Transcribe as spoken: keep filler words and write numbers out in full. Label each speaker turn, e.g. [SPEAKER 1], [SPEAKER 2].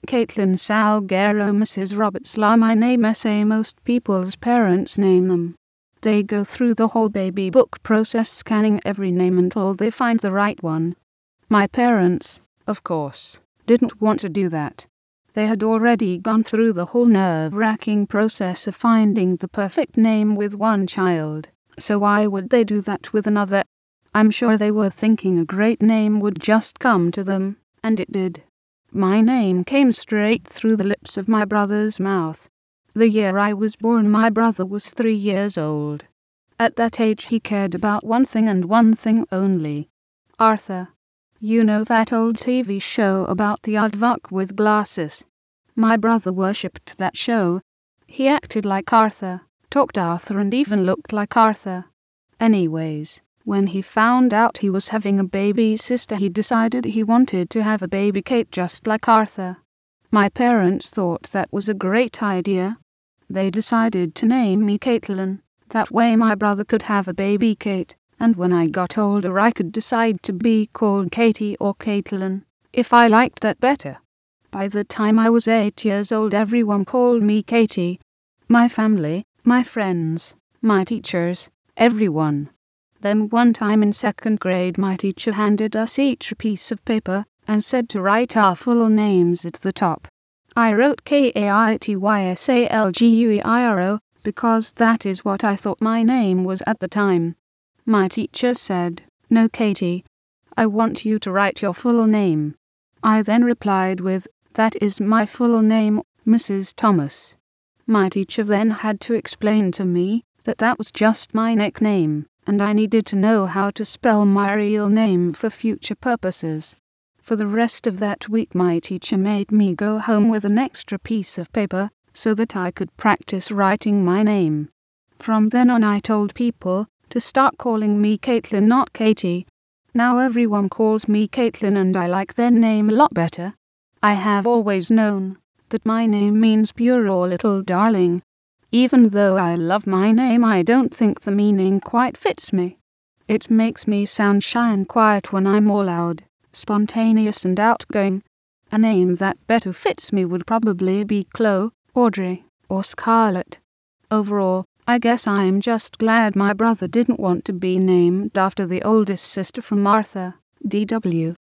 [SPEAKER 1] Caitlin Salguero. Missus Roberts. La, my name S A most people's parents name them. They go through the whole baby book process, scanning every name until they find the right one. My parents, of course, didn't want to do that. They had already gone through the whole nerve-wracking process of finding the perfect name with one child, so why would they do that with another? I'm sure they were thinking a great name would just come to them, and it did. My name came straight through the lips of my brother's mouth. The year I was born, my brother was three years old. At that age he cared about one thing and one thing only. Arthur. You know that old T V show about the aardvark with glasses? My brother worshipped that show. He acted like Arthur, talked Arthur, and even looked like Arthur. Anyways, when he found out he was having a baby sister, he decided he wanted to have a baby Kate just like Arthur. My parents thought that was a great idea. They decided to name me Caitlin. That way my brother could have a baby Kate, and when I got older I could decide to be called Katie or Caitlin, if I liked that better. By the time I was eight years old, everyone called me Katie. My family, my friends, my teachers, everyone. Then one time in second grade, my teacher handed us each a piece of paper and said to write our full names at the top. I wrote K A I T Y S A L G U E I R O because that is what I thought my name was at the time. My teacher said, "No, Katie, I want you to write your full name." I then replied with, "That is my full name, Missus Thomas." My teacher then had to explain to me that that was just my nickname, and I needed to know how to spell my real name for future purposes. For the rest of that week my teacher made me go home with an extra piece of paper so that I could practice writing my name. From then on I told people to start calling me Caitlin, not Katie. Now everyone calls me Caitlin and I like their name a lot better. I have always known that my name means pure or little darling. Even though I love my name, I don't think the meaning quite fits me. It makes me sound shy and quiet when I'm all loud, spontaneous and outgoing. A name that better fits me would probably be Chloe, Audrey, or Scarlett. Overall, I guess I'm just glad my brother didn't want to be named after the oldest sister from Arthur. D W